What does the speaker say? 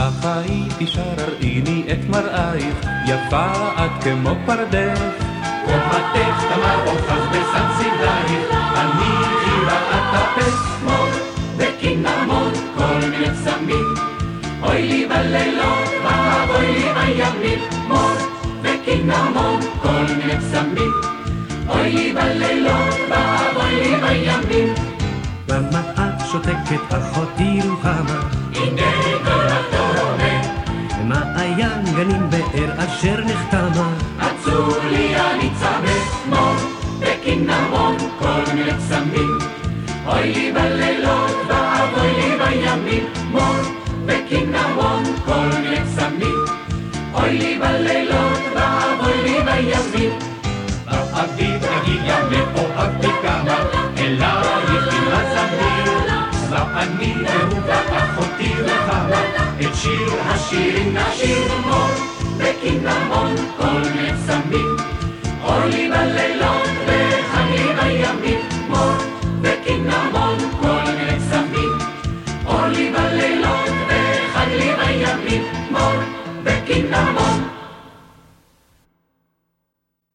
לך הייתי שר הראיני את מראייך, יפה את כמו פרדך. קומתך תמר אוחז בסנצילייך, אני חירה את הפס מור, וקינמון כל מיני קסמים. אוי לי בלילות, ואבוי לי בימים, מור וקינמון כל מיני קסמים. אוי לי בלילות, ואבוי לי בימים. למה את שותקת אחותי רוחמה? הנה כל התורמה. מעיין גנים באר אשר נחתמה. עצור לי אני צמא, מור וקינמון כל מיני קסמים. אוי לי בלילות, ואבוי לי בימים, מור וקינמון כל מיני קסמים. אוי לי בלילות, ואבוי לי בימים. באביב אגיד ימי אוהבי כמה, אלייך תמרה זמיר. ואני אהובה אחותי רוחמה, את שיר השירים נשיר, מור וקינמון כל מיני קסמים. אוי לי בלילות